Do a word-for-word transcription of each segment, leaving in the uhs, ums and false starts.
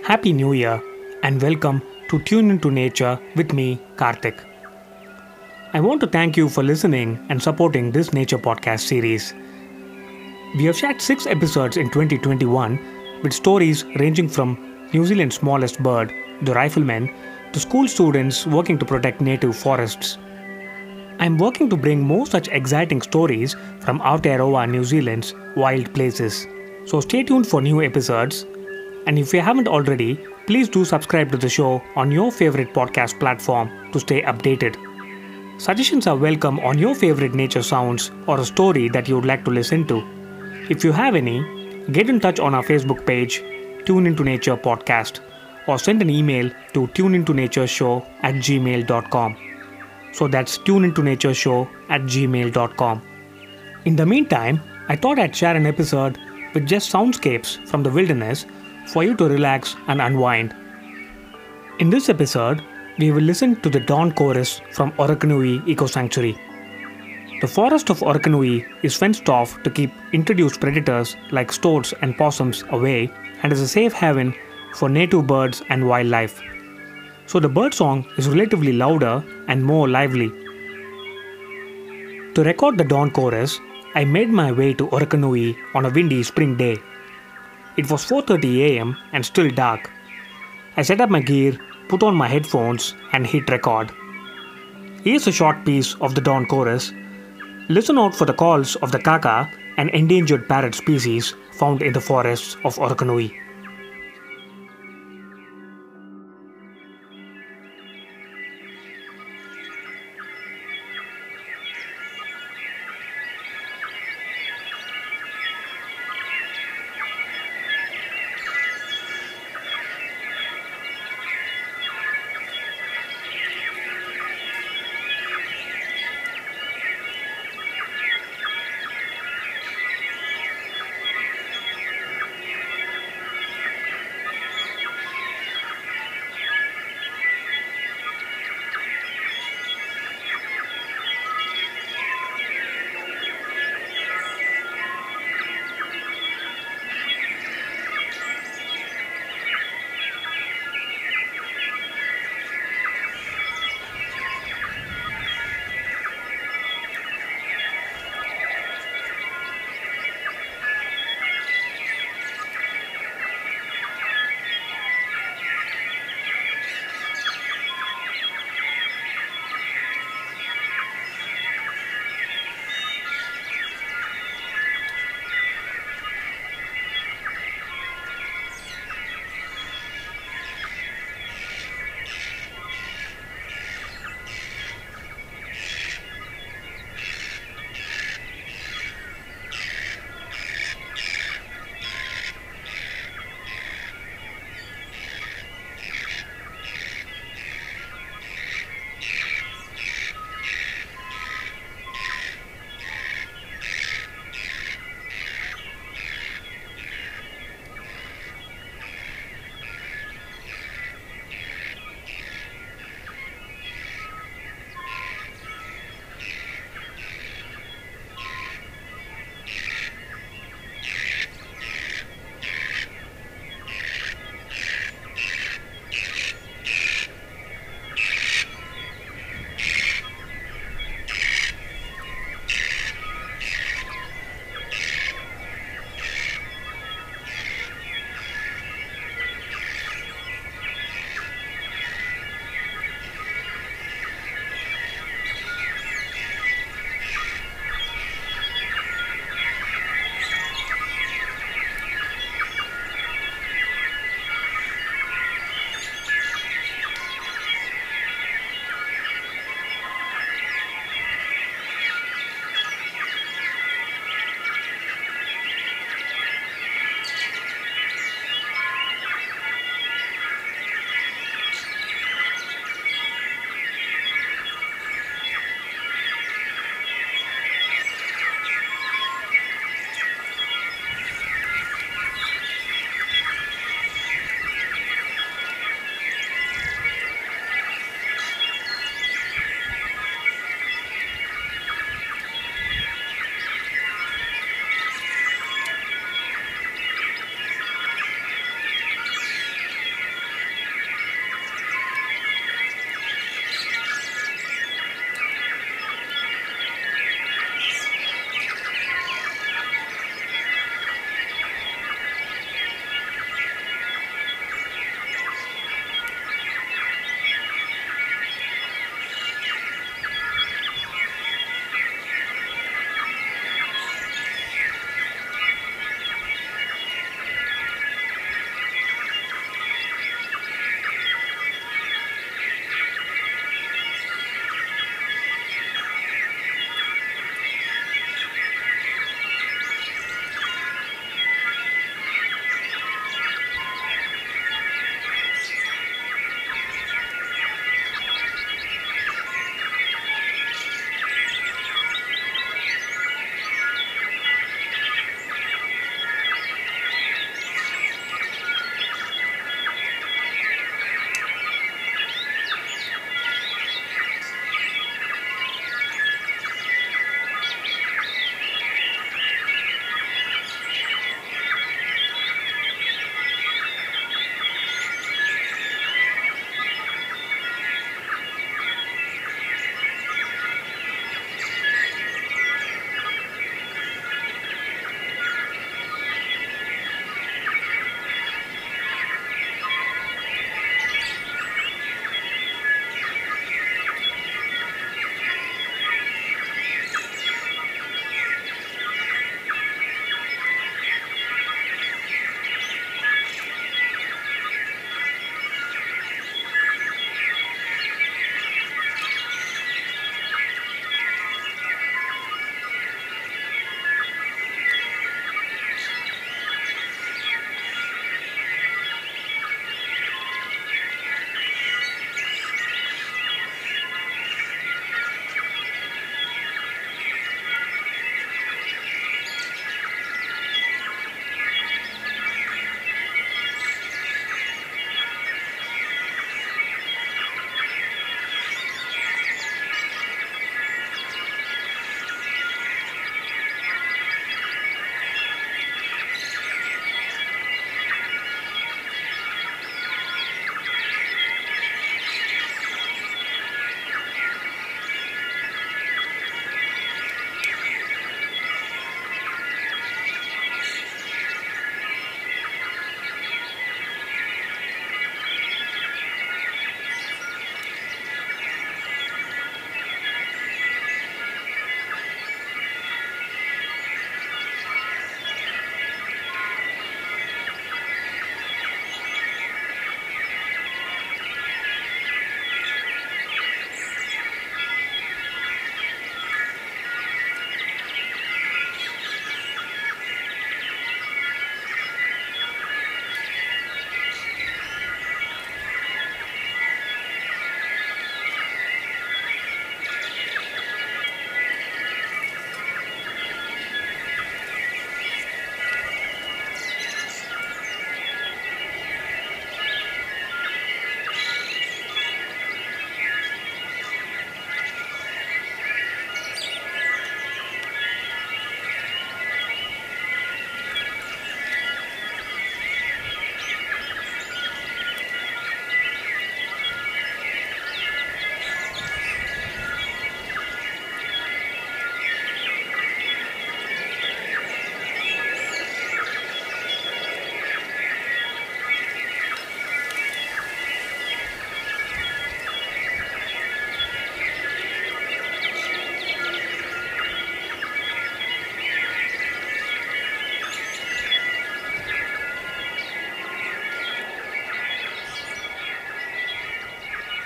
Happy New Year and welcome to Tune Into Nature with me, Karthik. I want to thank you for listening and supporting this nature podcast series. We have shared six episodes in twenty twenty-one with stories ranging from New Zealand's smallest bird, the rifleman, to school students working to protect native forests. I am working to bring more such exciting stories from Aotearoa, New Zealand's wild places. So stay tuned for new episodes. And if you haven't already, please do subscribe to the show on your favorite podcast platform to stay updated. Suggestions are welcome on your favorite nature sounds or a story that you would like to listen to. If you have any, get in touch on our Facebook page, Tune Into Nature Podcast, or send an email to tuneintonatureshow at gmail dot com. So that's tuneintonatureshow at gmail dot com. In the meantime, I thought I'd share an episode with just soundscapes from the wilderness for you to relax and unwind. In this episode, we will listen to the dawn chorus from Orokonui Eco Sanctuary. The forest of Orokonui is fenced off to keep introduced predators like stoats and possums away and is a safe haven for native birds and wildlife. So the bird song is relatively louder and more lively. To record the dawn chorus, I made my way to Orokonui on a windy spring day. It was four thirty a.m. and still dark. I set up my gear, put on my headphones and hit record. Here's a short piece of the dawn chorus. Listen out for the calls of the kaka, an endangered parrot species found in the forests of Orokonui.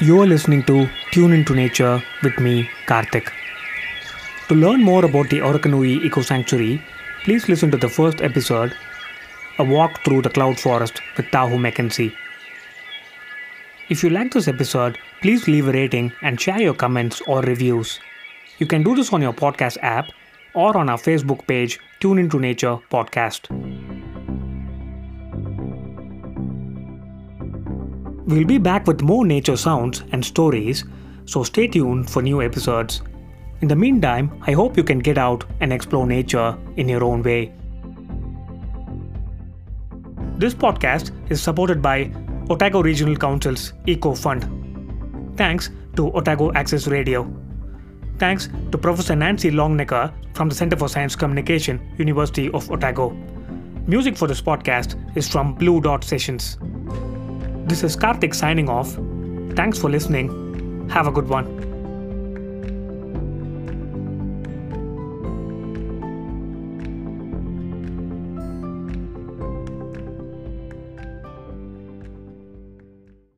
You are listening to Tune Into Nature with me, Karthik. To learn more about the Orokonui Eco Sanctuary, please listen to the first episode, A Walk Through the Cloud Forest with Tahu Mackenzie. If you like this episode, please leave a rating and share your comments or reviews. You can do this on your podcast app or on our Facebook page, Tune Into Nature Podcast. We'll be back with more nature sounds and stories, so stay tuned for new episodes. In the meantime, I hope you can get out and explore nature in your own way. This podcast is supported by Otago Regional Council's Eco Fund. Thanks to Otago Access Radio. Thanks to Professor Nancy Longnecker from the Center for Science Communication, University of Otago. Music for this podcast is from Blue Dot Sessions. This is Karthik signing off. Thanks for listening. Have a good one.